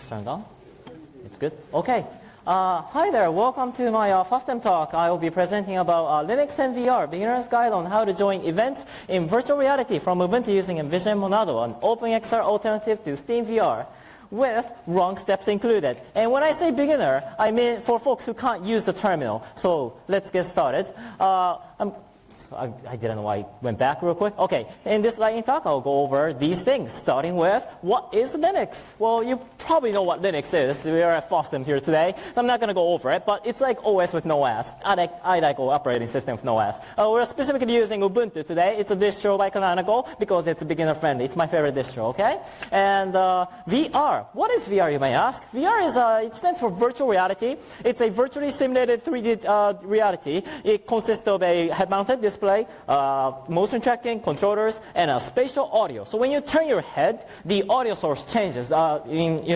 turned on? It's good? Okay. Hi there, welcome to my FOSDEM talk. I will be presenting about Linux and VR, beginner's guide on how to join events in virtual reality from Ubuntu using Envision Monado, an OpenXR alternative to Steam VR, with wrong steps included. And when I say beginner, I mean for folks who can't use the terminal. So let's get started. I didn't know why I went back real quick. Okay, in this lightning talk, I'll go over these things, starting with what is Linux? Well, you probably know what Linux is. We are at FOSDEM here today. So I'm not going to go over it, but it's like OS with no ads. I like operating system with no ads. We're specifically using Ubuntu today. It's a distro by Canonical because it's beginner friendly. It's my favorite distro, okay? And VR. What is VR, you may ask? VR is, it stands for virtual reality. It's a virtually simulated 3D reality. It consists of a head-mounted display, motion tracking, controllers, and a spatial audio. So when you turn your head, the audio source changes.